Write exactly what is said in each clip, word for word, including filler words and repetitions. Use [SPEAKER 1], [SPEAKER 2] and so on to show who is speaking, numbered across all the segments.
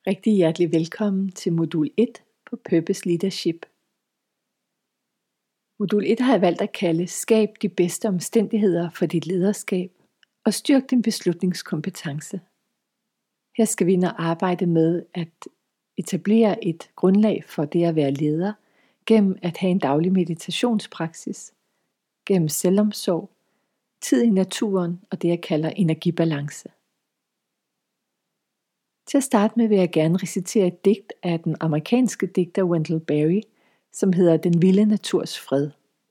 [SPEAKER 1] Rigtig hjertelig velkommen til modul et på Purpose Leadership. Modul et har jeg valgt at kalde Skab de bedste omstændigheder for dit lederskab og styrk din beslutningskompetence. Her skal vi ind og arbejde med at etablere et grundlag for det at være leder gennem at have en daglig meditationspraksis, gennem selvomsorg, tid i naturen og det jeg kalder energibalance. Til at starte med vil jeg gerne recitere et digt af den amerikanske digter Wendell Berry, som hedder Den vilde naturs fred.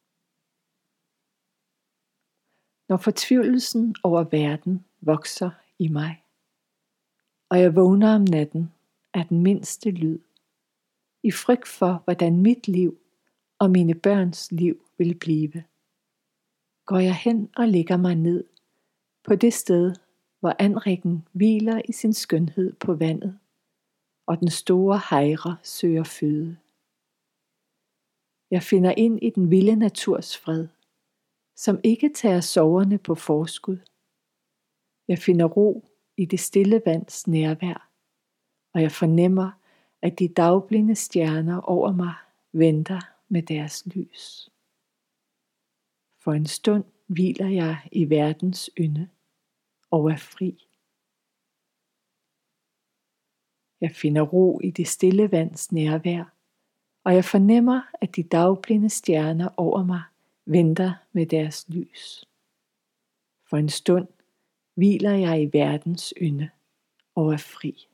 [SPEAKER 1] Når fortvivlelsen over verden vokser i mig, og jeg vågner om natten af den mindste lyd, i frygt for, hvordan mit liv og mine børns liv vil blive, går jeg hen og lægger mig ned på det sted, hvor anrikken hviler i sin skønhed på vandet, og den store hejre søger føde. Jeg finder ind i den vilde naturs fred, som ikke tager sorgerne på forskud. Jeg finder ro i det stille vands nærvær, og jeg fornemmer, at de dagblinde stjerner over mig venter med deres lys. For en stund hviler jeg i verdens ynde og er fri. Jeg finder ro i det stille vands nærvær, og jeg fornemmer, at de dagblinde stjerner over mig venter med deres lys. For en stund hviler jeg i verdens ynde og er fri.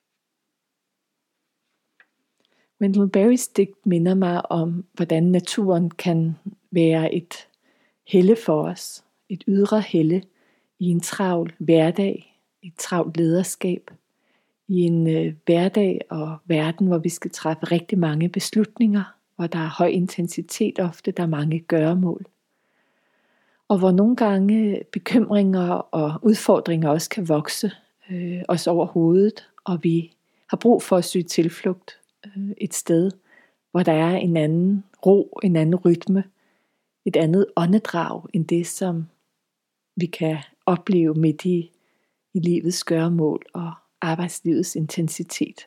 [SPEAKER 1] Wendell Berrys digt minder mig om, hvordan naturen kan være et helle for os, et ydre helle i en travl hverdag, et travlt lederskab, i en øh, hverdag og verden, hvor vi skal træffe rigtig mange beslutninger, hvor der er høj intensitet ofte, der er mange gøremål. Og hvor nogle gange bekymringer og udfordringer også kan vokse øh, os over hovedet, og vi har brug for at søge tilflugt øh, et sted, hvor der er en anden ro, en anden rytme, et andet åndedrag end det, som vi kan opleve midt i, i livets gøremål og arbejdslivets intensitet.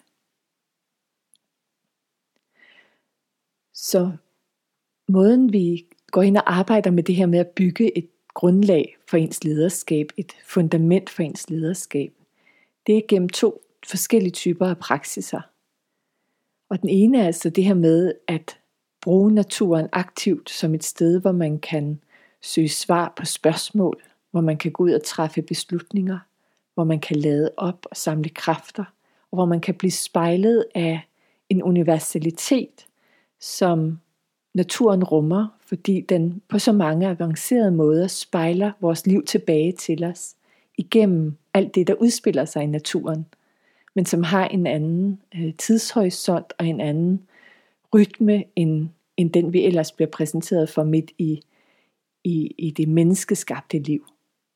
[SPEAKER 1] Så måden vi går ind og arbejder med det her med at bygge et grundlag for ens lederskab, et fundament for ens lederskab, det er gennem to forskellige typer af praksiser. Og den ene er altså det her med at bruge naturen aktivt som et sted, hvor man kan søge svar på spørgsmål, hvor man kan gå ud og træffe beslutninger, hvor man kan lade op og samle kræfter, og hvor man kan blive spejlet af en universalitet, som naturen rummer, fordi den på så mange avancerede måder spejler vores liv tilbage til os, igennem alt det, der udspiller sig i naturen, men som har en anden øh, tidshorisont og en anden rytme, end, end den vi ellers bliver præsenteret for midt i, i, i det menneskeskabte liv.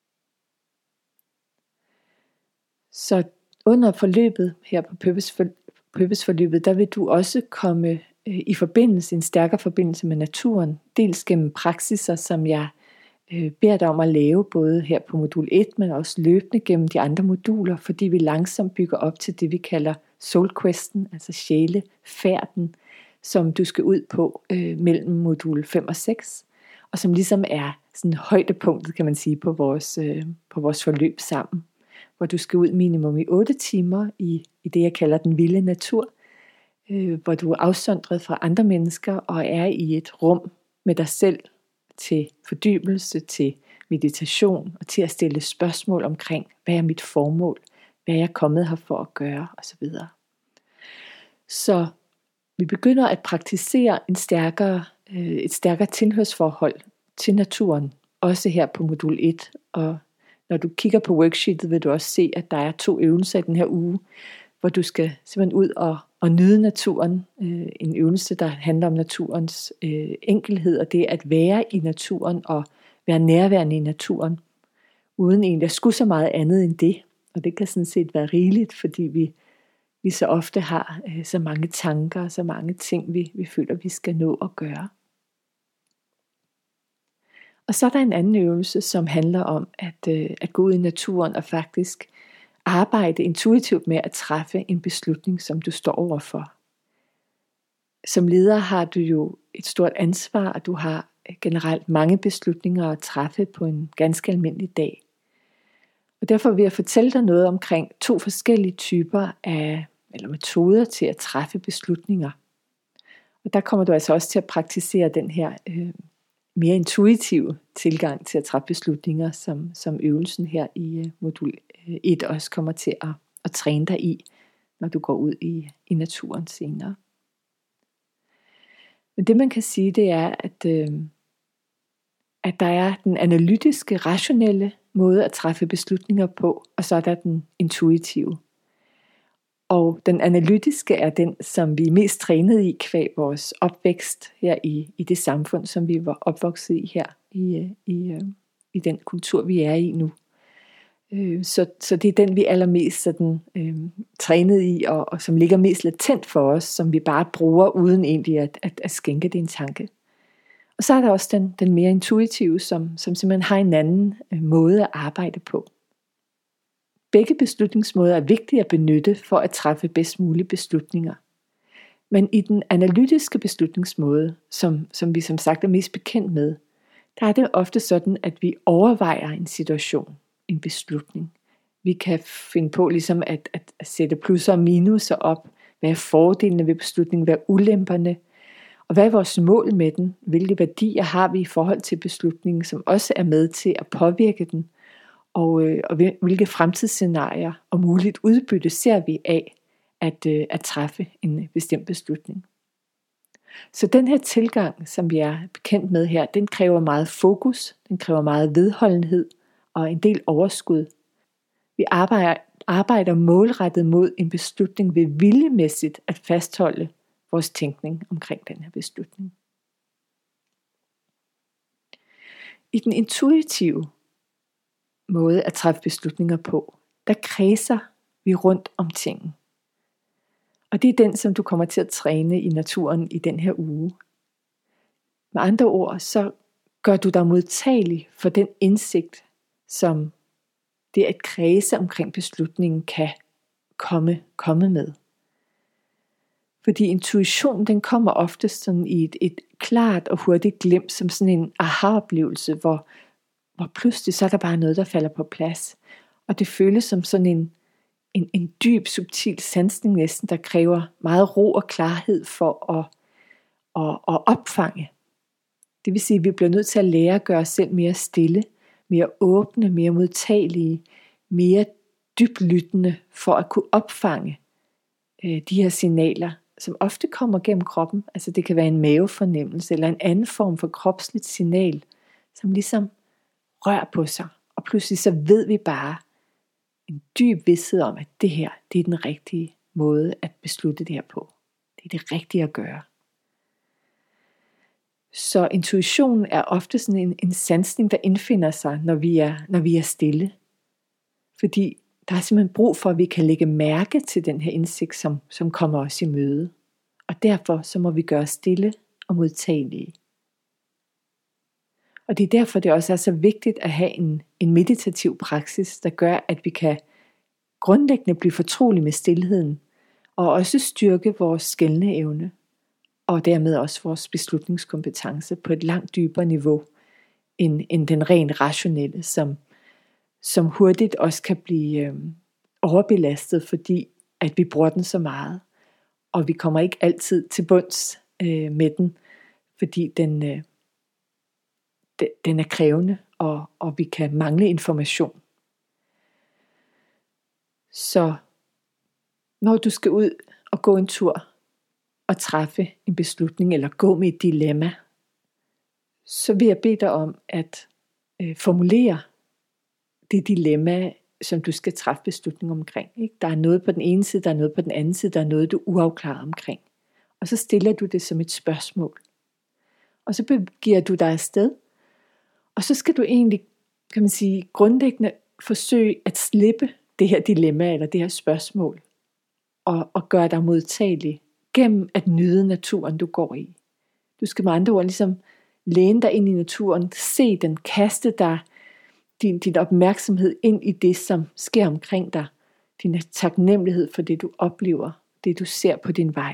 [SPEAKER 1] Så under forløbet her på Purpose-forløbet, der vil du også komme øh, i forbindelse, en stærkere forbindelse med naturen, dels gennem praksiser, som jeg øh, beder dig om at lave, både her på modul et, men også løbende gennem de andre moduler, fordi vi langsomt bygger op til det, vi kalder soul questen, altså sjælefærden, som du skal ud på øh, mellem modul fem og seks, og som ligesom er sådan højdepunktet, kan man sige, på vores, øh, på vores forløb sammen, hvor du skal ud minimum i otte timer i, i det, jeg kalder den vilde natur, øh, hvor du er afsondret fra andre mennesker og er i et rum med dig selv til fordybelse, til meditation og til at stille spørgsmål omkring, hvad er mit formål, hvad er jeg kommet her for at gøre osv. Så vi begynder at praktisere en stærkere, øh, et stærkere tilhørsforhold til naturen, også her på modul et, og når du kigger på worksheetet, vil du også se, at der er to øvelser i den her uge, hvor du skal simpelthen ud og, og nyde naturen. Øh, en øvelse, der handler om naturens øh, enkelhed, og det at være i naturen og være nærværende i naturen, uden egentlig at skulle så meget andet end det. Og det kan sådan set være rigeligt, fordi vi, vi så ofte har øh, så mange tanker og så mange ting, vi, vi føler, vi skal nå at gøre. Og så er der en anden øvelse, som handler om at, øh, at gå ud i naturen og faktisk arbejde intuitivt med at træffe en beslutning, som du står overfor. Som leder har du jo et stort ansvar, og du har generelt mange beslutninger at træffe på en ganske almindelig dag. Og derfor vil jeg fortælle dig noget omkring to forskellige typer af eller metoder til at træffe beslutninger. Og der kommer du altså også til at praktisere den her øh, mere intuitive tilgang til at træffe beslutninger, som, som øvelsen her i øh, modul et også kommer til at, at træne dig i, når du går ud i, i naturen senere. Men det man kan sige, det er, at, øh, at der er den analytiske, rationelle måde at træffe beslutninger på, og så er der den intuitive. Og den analytiske er den, som vi er mest trænet i kvæg vores opvækst her i, i det samfund, som vi var opvokset i her, i, i, i den kultur, vi er i nu. Så, så det er den, vi er allermest sådan, øh, trænet i, og, og som ligger mest latent for os, som vi bare bruger, uden egentlig at, at, at skænke det en tanke. Og så er der også den, den mere intuitive, som, som simpelthen har en anden øh, måde at arbejde på. Begge beslutningsmåder er vigtige at benytte for at træffe bedst mulige beslutninger. Men i den analytiske beslutningsmåde, som, som vi som sagt er mest bekendt med, der er det ofte sådan, at vi overvejer en situation, en beslutning. Vi kan finde på ligesom at, at, at sætte plusser og minuser op. Hvad er fordelene ved beslutningen? Hvad er ulemperne? Og hvad er vores mål med den? Hvilke værdier har vi i forhold til beslutningen, som også er med til at påvirke den? Og, øh, og hvilke fremtidsscenarier og muligt udbytte ser vi af at, øh, at træffe en bestemt beslutning? Så den her tilgang, som vi er bekendt med her, den kræver meget fokus, den kræver meget vedholdenhed og en del overskud. Vi arbejder, arbejder målrettet mod en beslutning ved viljemæssigt at fastholde vores tænkning omkring den her beslutning. I den intuitive måde at træffe beslutninger på, der kredser vi rundt om tingen. Og det er den, som du kommer til at træne i naturen i den her uge. Med andre ord, så gør du dig modtagelig for den indsigt, som det at kredse omkring beslutningen kan komme, komme med. Fordi intuition, den kommer ofte sådan i et, et klart og hurtigt glimt, som sådan en aha-oplevelse, hvor, hvor pludselig så er der bare noget, der falder på plads. Og det føles som sådan en, en, en dyb, subtil sansning næsten, der kræver meget ro og klarhed for at, at, at opfange. Det vil sige, at vi bliver nødt til at lære at gøre os selv mere stille, mere åbne, mere modtagelige, mere dyblyttende for at kunne opfange øh, de her signaler, som ofte kommer gennem kroppen. Altså det kan være en mavefornemmelse eller en anden form for kropsligt signal, som ligesom rører på sig. Og pludselig så ved vi bare en dyb vidsthed om, at det her, det er den rigtige måde at beslutte det her på. Det er det rigtige at gøre. Så intuitionen er ofte sådan en, en sansning, der indfinder sig, når vi, er, når vi er stille. Fordi der er simpelthen brug for, at vi kan lægge mærke til den her indsigt, som, som kommer os i møde. Og derfor så må vi gøre stille og modtagelige. Og det er derfor, det også er så vigtigt at have en, en meditativ praksis, der gør, at vi kan grundlæggende blive fortrolige med stilheden, og også styrke vores skelne evne, og dermed også vores beslutningskompetence på et langt dybere niveau, end, end den rent rationelle, som, som hurtigt også kan blive øh, overbelastet, fordi at vi bruger den så meget, og vi kommer ikke altid til bunds øh, med den, fordi den, øh, de, den er krævende, og, og vi kan mangle information. Så når du skal ud og gå en tur, og træffe en beslutning, eller gå med et dilemma, så vil jeg bede dig om at øh, formulere det dilemma, som du skal træffe beslutning omkring. Ikke? Der er noget på den ene side, der er noget på den anden side, der er noget, du er uafklaret omkring. Og så stiller du det som et spørgsmål. Og så begiver du dig afsted, og så skal du egentlig, kan man sige, grundlæggende forsøge at slippe det her dilemma, eller det her spørgsmål, og, og gøre dig modtagelig gennem at nyde naturen, du går i. Du skal med andre ord ligesom læne dig ind i naturen, se den, kaste dig din, din opmærksomhed ind i det, som sker omkring dig, din taknemmelighed for det, du oplever, det du ser på din vej.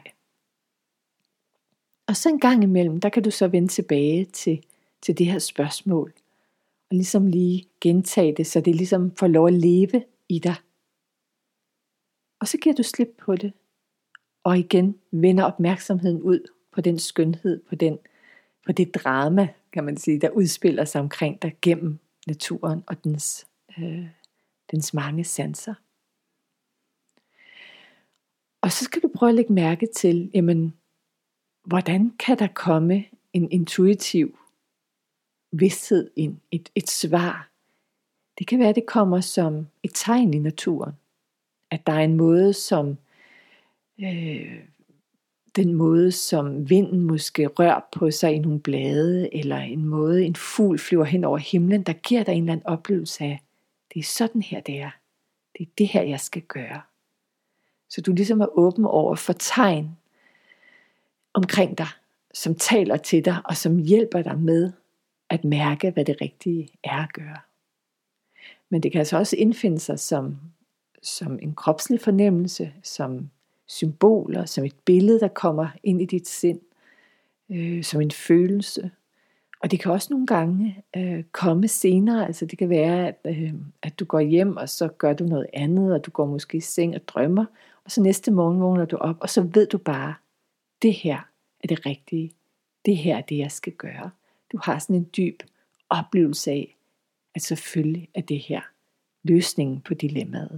[SPEAKER 1] Og så en gang imellem, der kan du så vende tilbage til, til det her spørgsmål, og ligesom lige gentage det, så det ligesom får lov at leve i dig. Og så giver du slip på det, og igen vender opmærksomheden ud på den skønhed, på, den, på det drama, kan man sige, der udspiller sig omkring dig gennem naturen og dens, øh, dens mange sanser. Og så skal du prøve at lægge mærke til, jamen, hvordan kan der komme en intuitiv vidsthed ind, et, et svar. Det kan være, at det kommer som et tegn i naturen. At der er en måde, som øh, den måde, som vinden måske rører på sig i nogle blade, eller en måde, en fugl flyver hen over himlen, der giver dig en eller anden oplevelse af, det er sådan her, det er. Det er det her, jeg skal gøre. Så du ligesom er åben over for tegn omkring dig, som taler til dig, og som hjælper dig med at mærke, hvad det rigtige er at gøre. Men det kan altså også indfinde sig som, som en kropslig fornemmelse, som symboler, som et billede, der kommer ind i dit sind, øh, som en følelse. Og det kan også nogle gange øh, komme senere, altså det kan være, at, øh, at du går hjem, og så gør du noget andet, og du går måske i seng og drømmer, og så næste morgen vågner du op, og så ved du bare, det her er det rigtige, det her er det, jeg skal gøre. Du har sådan en dyb oplevelse af, at selvfølgelig er det her løsningen på dilemmaet.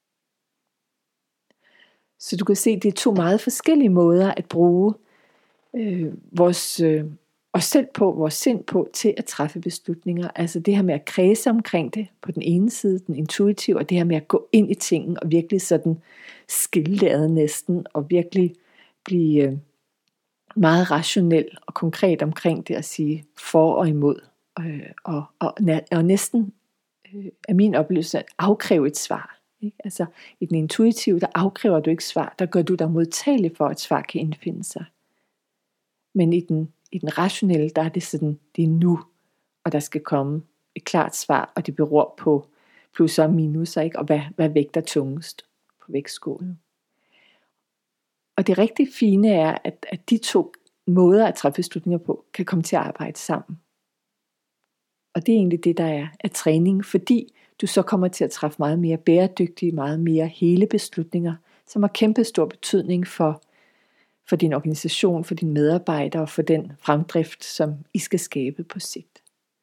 [SPEAKER 1] Så du kan se, det er to meget forskellige måder at bruge øh, vores, øh, os selv på, vores sind på, til at træffe beslutninger. Altså det her med at kredse omkring det på den ene side, den intuitive, og det her med at gå ind i tingen og virkelig sådan skille ad næsten, og virkelig blive øh, meget rationel og konkret omkring det at sige for og imod. Øh, og, og, og næsten øh, er min oplevelse at afkræve et svar. Ikke? Altså i den intuitive, der afkræver du ikke svar, der gør du dig modtagelig for, at svar kan indfinde sig. Men i den, i den rationelle, der er det sådan, det er nu, og der skal komme et klart svar, og det beror på plusser og minuser, ikke? Og hvad, hvad vægter tungest på vægtskålen. Og det rigtig fine er, at, at de to måder at træffe beslutninger på, kan komme til at arbejde sammen. Og det er egentlig det, der er, er træning, fordi du så kommer til at træffe meget mere bæredygtige, meget mere hele beslutninger, som har kæmpe stor betydning for, for din organisation, for dine medarbejdere og for den fremdrift, som I skal skabe på sigt.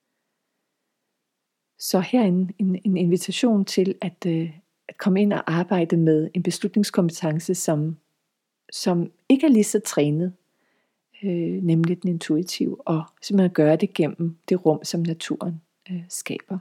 [SPEAKER 1] Så her er en, en, en invitation til at, øh, at komme ind og arbejde med en beslutningskompetence, som, som ikke er lige så trænet, øh, nemlig den intuitive, og simpelthen gøre det gennem det rum, som naturen øh, skaber.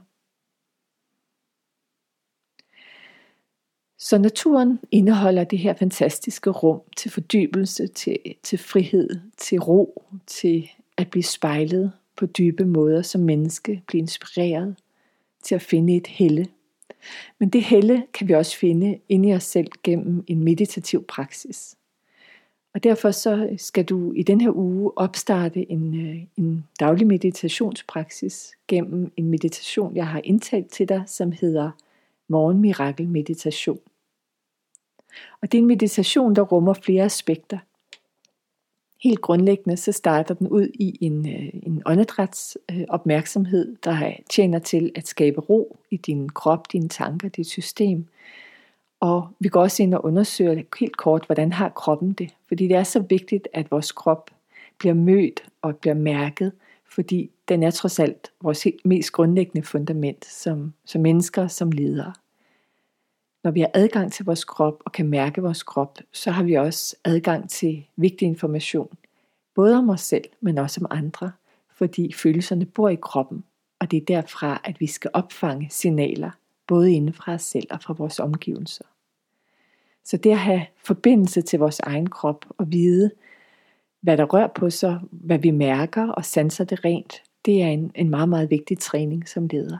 [SPEAKER 1] Så naturen indeholder det her fantastiske rum til fordybelse, til, til frihed, til ro, til at blive spejlet på dybe måder som menneske, blive inspireret til at finde et helle. Men det helle kan vi også finde inde i os selv gennem en meditativ praksis. Og derfor så skal du i den her uge opstarte en, en daglig meditationspraksis gennem en meditation, jeg har indtalt til dig, som hedder Morgenmirakel Meditation. Og det er en meditation, der rummer flere aspekter. Helt grundlæggende så starter den ud i en, en åndedræts opmærksomhed, der tjener til at skabe ro i din krop, dine tanker, dit system. Og vi går også ind og undersøger helt kort, hvordan har kroppen det. Fordi det er så vigtigt, at vores krop bliver mødt og bliver mærket, fordi den er trods alt vores helt mest grundlæggende fundament som, som mennesker, som ledere. Når vi har adgang til vores krop og kan mærke vores krop, så har vi også adgang til vigtig information. Både om os selv, men også om andre. Fordi følelserne bor i kroppen, og det er derfra, at vi skal opfange signaler, både inden fra os selv og fra vores omgivelser. Så det at have forbindelse til vores egen krop og vide, hvad der rører på sig, hvad vi mærker og sanser det rent, det er en, en meget, meget vigtig træning som leder.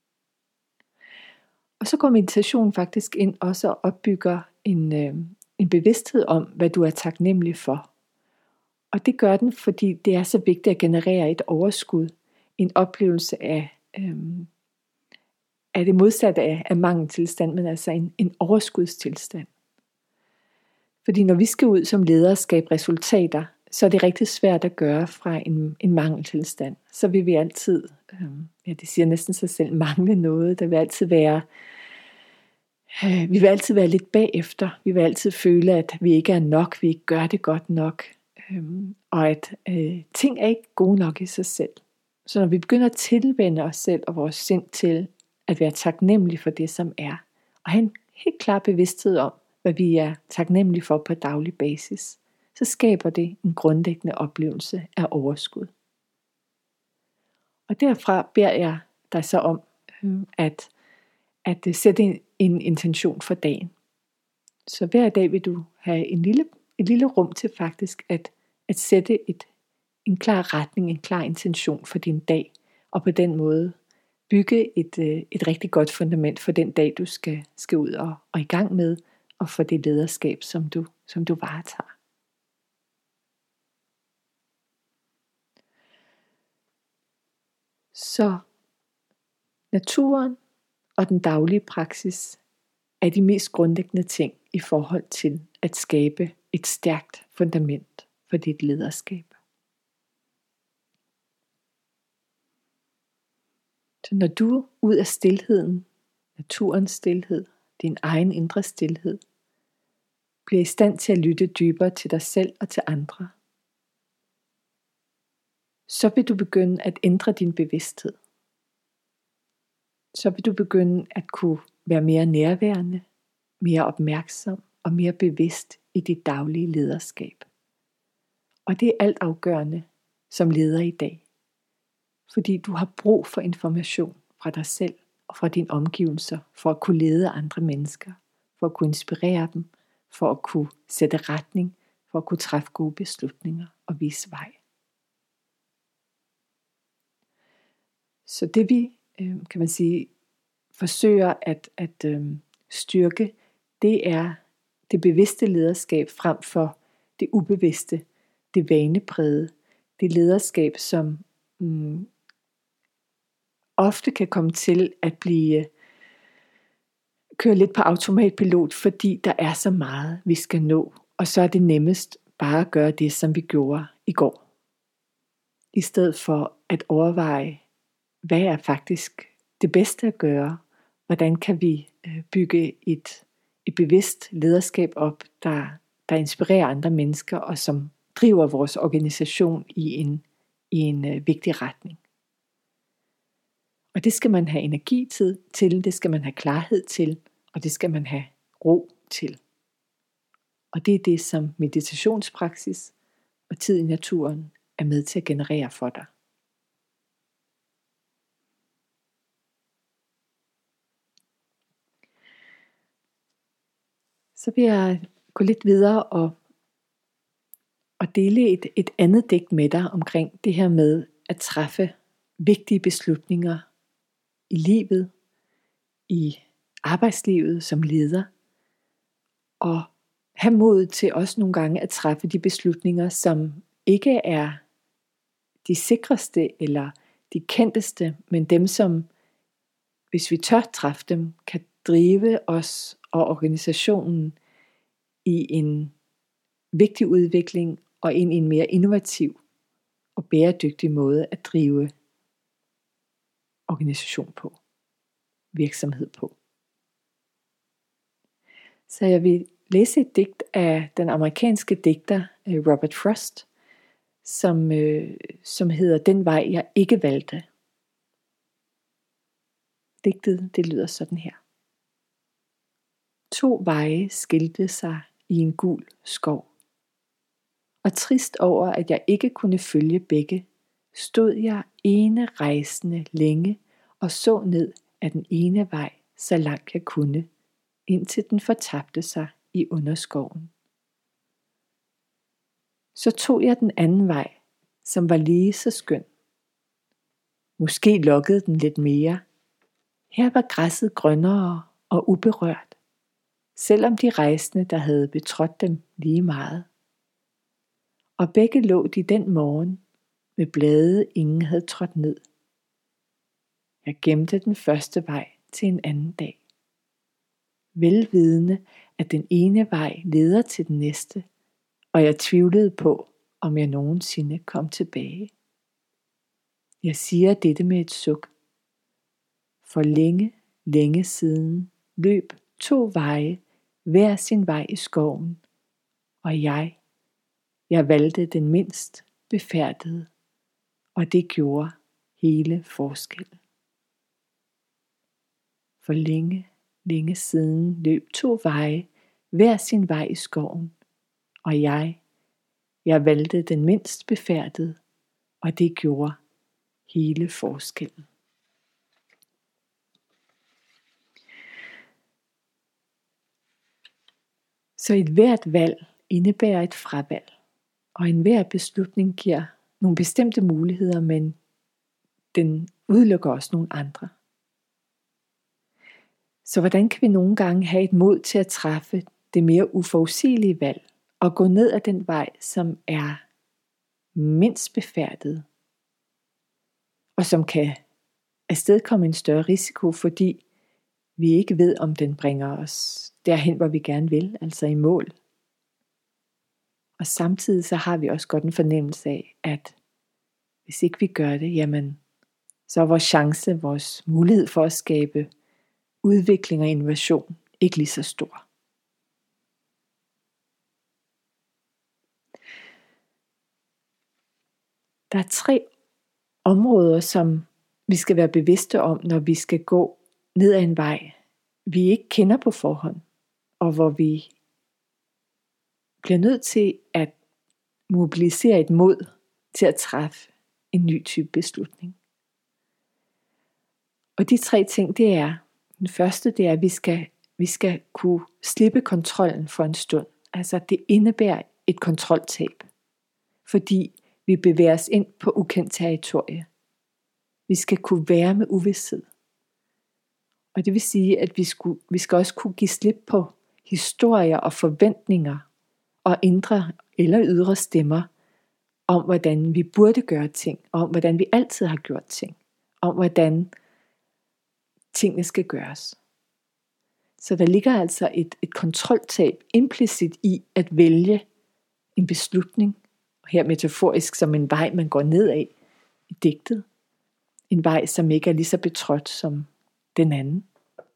[SPEAKER 1] Og så går meditationen faktisk ind også og opbygger en, øh, en bevidsthed om, hvad du er taknemmelig for. Og det gør den, fordi det er så vigtigt at generere et overskud, en oplevelse af, øh, er det modsatte af, af mangeltilstand, men altså en, en overskudstilstand. Fordi når vi skal ud som ledere og skabe resultater, så er det rigtig svært at gøre fra en, en mangeltilstand. Så vil vi altid, øh, ja det siger næsten sig selv, mangle noget. Der vil altid være, øh, vi vil altid være lidt bagefter. Vi vil altid føle, at vi ikke er nok, vi ikke gør det godt nok. Øh, og at øh, ting er ikke gode nok i sig selv. Så når vi begynder at tilvende os selv og vores sind til at være taknemmelige for det, som er, og have en helt klar bevidsthed om, hvad vi er taknemmelige for på daglig basis, så skaber det en grundlæggende oplevelse af overskud. Og derfra beder jeg dig så om at, at sætte en, en intention for dagen. Så hver dag vil du have en lille, et lille rum til faktisk at, at sætte et, en klar retning, en klar intention for din dag, og på den måde bygge et, et rigtig godt fundament for den dag, du skal, skal ud og, og i gang med, og for det lederskab, som du, som du varetager. Så naturen og den daglige praksis er de mest grundlæggende ting i forhold til at skabe et stærkt fundament for dit lederskab. Så når du ud af stilheden, naturens stilhed, din egen indre stilhed, bliver i stand til at lytte dybere til dig selv og til andre, så vil du begynde at ændre din bevidsthed. Så vil du begynde at kunne være mere nærværende, mere opmærksom og mere bevidst i dit daglige lederskab. Og det er alt afgørende som leder i dag. Fordi du har brug for information fra dig selv og fra dine omgivelser for at kunne lede andre mennesker, for at kunne inspirere dem, for at kunne sætte retning, for at kunne træffe gode beslutninger og vise vej. Så det vi, kan man sige, forsøger at, at styrke, det er det bevidste lederskab frem for det ubevidste, det vaneprægede, det lederskab, som mm, ofte kan komme til at blive køre lidt på automatpilot, fordi der er så meget, vi skal nå, og så er det nemmest bare at gøre det, som vi gjorde i går. I stedet for at overveje, hvad er faktisk det bedste at gøre? Hvordan kan vi bygge et, et bevidst lederskab op, der, der inspirerer andre mennesker, og som driver vores organisation i en, i en uh, vigtig retning? Og det skal man have energi til, det skal man have klarhed til, og det skal man have ro til. Og det er det, som meditationspraksis og tid i naturen er med til at generere for dig. Så vil jeg gå lidt videre og, og dele et, et andet digt med dig omkring det her med at træffe vigtige beslutninger i livet, i arbejdslivet som leder, og have mod til også nogle gange at træffe de beslutninger, som ikke er de sikreste eller de kendteste, men dem, som, hvis vi tør træffe dem, kan drive os og organisationen i en vigtig udvikling og ind i en mere innovativ og bæredygtig måde at drive organisation på, virksomhed på. Så jeg vil læse et digt af den amerikanske digter Robert Frost, som, øh, som hedder Den vej jeg ikke valgte. Digtet, det lyder sådan her. To veje skilte sig i en gul skov, og trist over at jeg ikke kunne følge begge, stod jeg ene rejsende længe og så ned ad den ene vej, så langt jeg kunne, indtil den fortabte sig i underskoven. Så tog jeg den anden vej, som var lige så skøn. Måske lokkede den lidt mere. Her var græsset grønnere og uberørt, selvom de rejsende, der havde betrådt dem lige meget. Og begge lå de den morgen med blade, ingen havde trådt ned. Jeg gemte den første vej til en anden dag. Velvidende, at den ene vej leder til den næste, og jeg tvivlede på, om jeg nogensinde kom tilbage. Jeg siger dette med et suk. For længe, længe siden løb to veje, hver sin vej i skoven, og jeg, jeg valgte den mindst befærdede, og det gjorde hele forskellen. For længe, længe siden løb to veje, hver sin vej i skoven, og jeg, jeg valgte den mindst befærdede, og det gjorde hele forskellen. Så et hvert valg indebærer et fravalg, og enhver beslutning giver nogle bestemte muligheder, men den udelukker også nogle andre. Så hvordan kan vi nogle gange have et mod til at træffe det mere uforudsigelige valg, og gå ned ad den vej, som er mindst befærdet, og som kan afstedkomme en større risiko, fordi vi ikke ved, om den bringer os derhen, hvor vi gerne vil, altså i mål. Og samtidig så har vi også godt en fornemmelse af, at hvis ikke vi gør det, jamen, så er vores chance, vores mulighed for at skabe udvikling og innovation ikke lige så stor. Der er tre områder, som vi skal være bevidste om, når vi skal gå ned ad en vej, vi ikke kender på forhånd, og hvor vi bliver nødt til at mobilisere et mod til at træffe en ny type beslutning. Og de tre ting, det er, den første, det er, at vi skal, vi skal kunne slippe kontrollen for en stund. Altså det indebærer et kontroltab, fordi vi bevæger os ind på ukendt territorie. Vi skal kunne være med uvished. Og det vil sige, at vi, skulle, vi skal også kunne give slip på historier og forventninger og indre eller ydre stemmer om, hvordan vi burde gøre ting, om hvordan vi altid har gjort ting, om hvordan tingene skal gøres. Så der ligger altså et, et kontroltab implicit i at vælge en beslutning, her metaforisk som en vej, man går nedad i digtet. En vej, som ikke er lige så betrådt som den anden.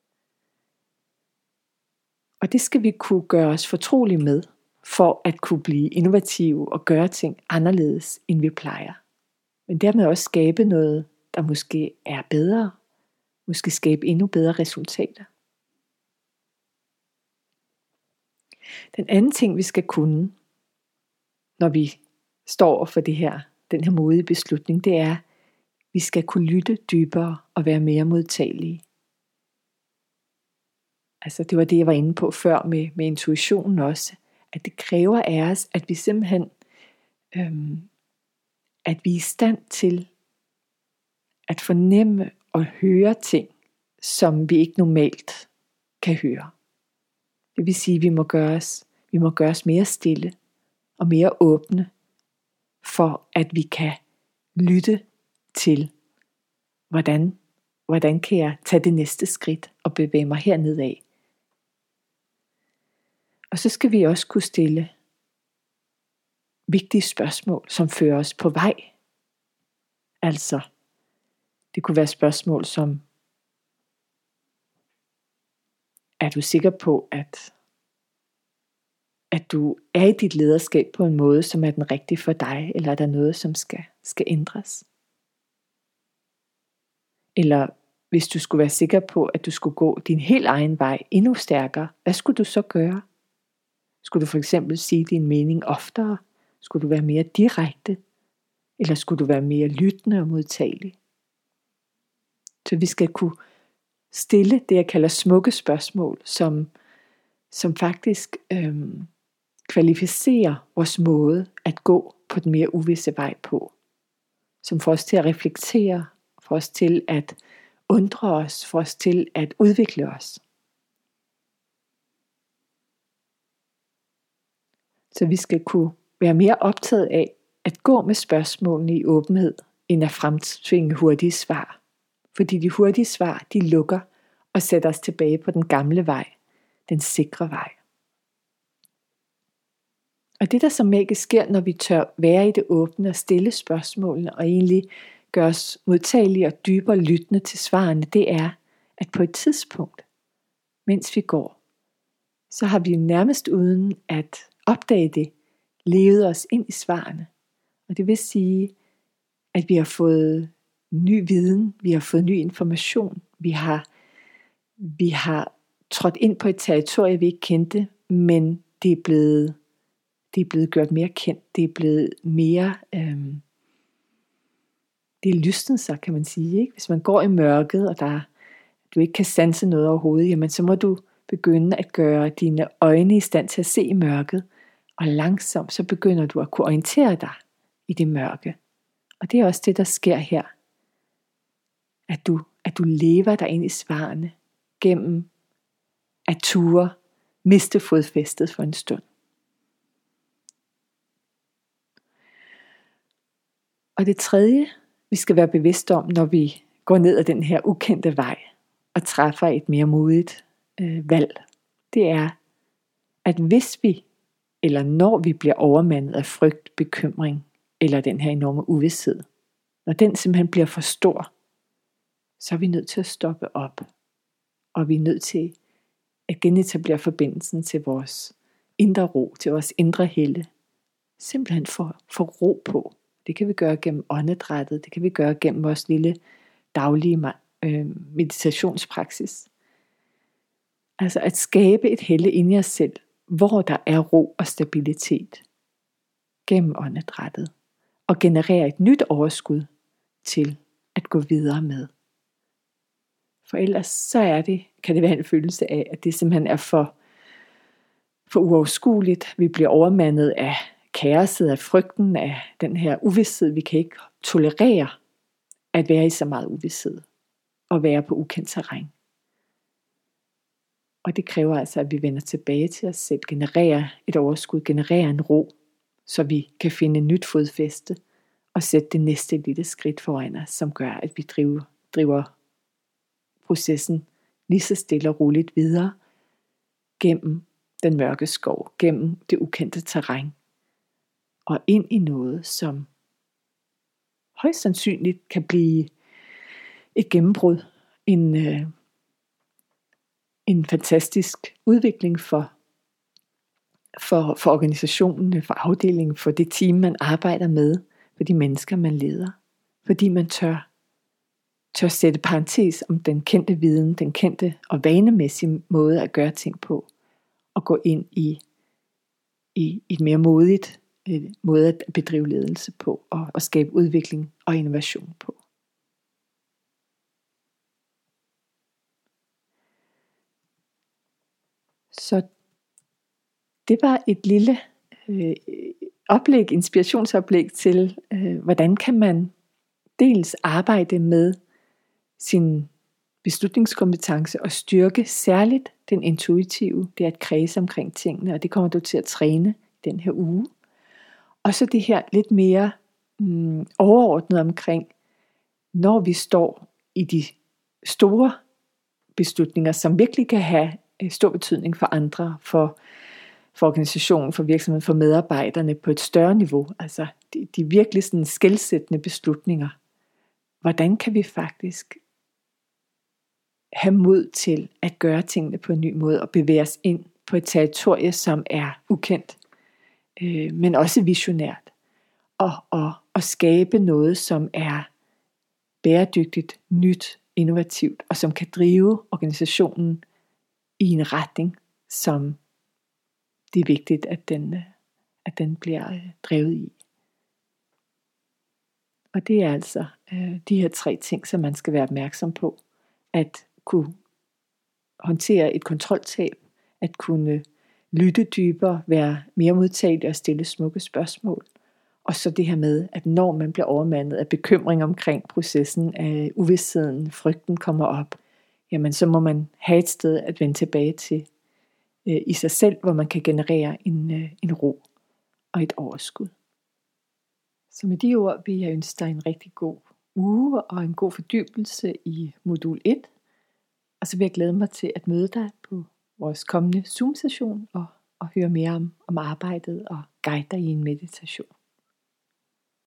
[SPEAKER 1] Og det skal vi kunne gøre os fortrolige med, for at kunne blive innovative og gøre ting anderledes, end vi plejer. Men dermed også skabe noget, der måske er bedre, måske skabe endnu bedre resultater. Den anden ting, vi skal kunne, når vi står for det her, den her modige beslutning, det er, at vi skal kunne lytte dybere og være mere modtagelige. Altså det var det, jeg var inde på før med, med intuitionen også, at det kræver af os, at vi simpelthen, øhm, at vi er i stand til at fornemme og høre ting, som vi ikke normalt kan høre. Det vil sige, at vi må gøre os, vi må gøre os mere stille og mere åbne, for at vi kan lytte til, hvordan, hvordan kan jeg tage det næste skridt og bevæge mig herned af. Og så skal vi også kunne stille vigtige spørgsmål, som fører os på vej. Altså, det kunne være spørgsmål som, er du sikker på, at, at du er i dit lederskab på en måde, som er den rigtige for dig, eller er der noget, som skal, skal ændres? Eller hvis du skulle være sikker på, at du skulle gå din helt egen vej endnu stærkere, hvad skulle du så gøre? Skulle du for eksempel sige din mening oftere? Skulle du være mere direkte? Eller skulle du være mere lyttende og modtagelig? Så vi skal kunne stille det, jeg kalder smukke spørgsmål, som, som faktisk øhm, kvalificerer vores måde at gå på den mere uvisse vej på. Som får os til at reflektere, får os til at undre os, får os til at udvikle os. Så vi skal kunne være mere optaget af at gå med spørgsmålene i åbenhed, end at fremtvinge hurtige svar. Fordi de hurtige svar, de lukker, og sætte os tilbage på den gamle vej, den sikre vej. Og det der så magisk sker, når vi tør være i det åbne og stille spørgsmålene, og egentlig gøre os modtagelige og dybere lyttende til svarene, det er, at på et tidspunkt, mens vi går, så har vi nærmest uden at opdage det, levet os ind i svarene. Og det vil sige, at vi har fået ny viden, vi har fået ny information, vi har, vi har trådt ind på et territorie, vi ikke kendte, men det er blevet, det er blevet gjort mere kendt, det er blevet mere, øhm, det er lysnet sig, kan man sige. Ikke? Hvis man går i mørket, og der, du ikke kan sanse noget overhovedet, jamen så må du begynde at gøre dine øjne i stand til at se i mørket, og langsomt så begynder du at kunne orientere dig i det mørke. Og det er også det, der sker her. At du, at du lever dig ind i svarene gennem at ture miste fodfæstet for en stund. Og det tredje, vi skal være bevidste om, når vi går ned ad den her ukendte vej og træffer et mere modigt øh, valg, det er, at hvis vi, eller når vi bliver overmandet af frygt, bekymring, eller den her enorme uvished, når den simpelthen bliver for stor, så er vi nødt til at stoppe op, og vi er nødt til at genetablere forbindelsen til vores indre ro, til vores indre helle. Simpelthen for, for ro på. Det kan vi gøre gennem åndedrættet, det kan vi gøre gennem vores lille daglige øh, meditationspraksis. Altså at skabe et helle inde i os selv, hvor der er ro og stabilitet gennem åndedrættet, og generere et nyt overskud til at gå videre med. For ellers så er det, kan det være en følelse af, at det simpelthen er for, for uoverskueligt. Vi bliver overmandet af kaoset, af frygten, af den her uvished. Vi kan ikke tolerere at være i så meget uvished og være på ukendt terræn. Og det kræver altså, at vi vender tilbage til os selv, genererer et overskud, genererer en ro, så vi kan finde et nyt fodfæste og sætte det næste lille skridt foran os, som gør, at vi driver, driver processen lige så stille og roligt videre gennem den mørke skov, gennem det ukendte terræn og ind i noget, som højst sandsynligt kan blive et gennembrud, en, øh, en fantastisk udvikling for, for, for organisationen, for afdelingen, for det team, man arbejder med, for de mennesker, man leder, fordi man tør tør sætte parentes om den kendte viden, den kendte og vanemæssige måde at gøre ting på, og gå ind i, i, i et mere modigt øh, måde at bedrive ledelse på, og, og skabe udvikling og innovation på. Så det var et lille øh, oplæg, inspirationsoplæg til, øh, hvordan kan man dels arbejde med sin beslutningskompetence og styrke, særligt den intuitive, det er at kredse omkring tingene, og det kommer du til at træne den her uge. Og så det her lidt mere mm, overordnet omkring, når vi står i de store beslutninger, som virkelig kan have stor betydning for andre, for, for organisationen, for virksomheden, for medarbejderne på et større niveau, altså de, de virkelig sådan skelsættende beslutninger. Hvordan kan vi faktisk have mod til at gøre tingene på en ny måde og bevæge os ind på et territorie, som er ukendt, øh, men også visionært, og, og, og skabe noget, som er bæredygtigt, nyt, innovativt, og som kan drive organisationen i en retning, som det er vigtigt, at den, at den bliver drevet i. Og det er altså øh, de her tre ting, som man skal være opmærksom på. At kunne håndtere et kontroltab, at kunne lytte dybere, være mere modtagelig og stille smukke spørgsmål. Og så det her med, at når man bliver overmandet af bekymring omkring processen, af uvidstheden, frygten kommer op, jamen så må man have et sted at vende tilbage til øh, i sig selv, hvor man kan generere en, øh, en ro og et overskud. Så med de ord vil jeg ønske dig en rigtig god uge og en god fordybelse i modul et. Og så vil jeg glæde mig til at møde dig på vores kommende Zoom-session og, og høre mere om, om arbejdet og guide dig i en meditation.